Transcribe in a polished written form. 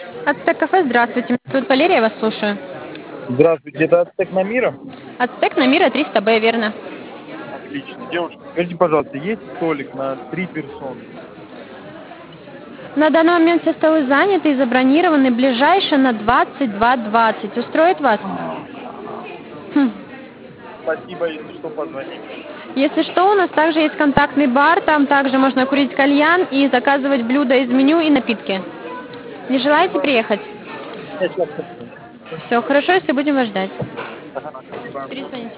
Ацтек кафе, здравствуйте. Меня зовут Валерия, я вас слушаю. Здравствуйте, это Ацтек Намира? Ацтек на Мира 300Б, верно. Отлично. Девушка, скажите, пожалуйста, есть столик на 3 персоны? На данный момент все столы заняты и забронированы. Ближайший на 22:20. Устроит вас? Хм. Спасибо, если что, позвоните. Если что, у нас также есть контактный бар. Там также можно курить кальян и заказывать блюда из меню и напитки. Не желаете Спасибо. приехать? Я сейчас подумаю. Все хорошо, если будем вас ждать. Ага, спасибо. Перезвоните.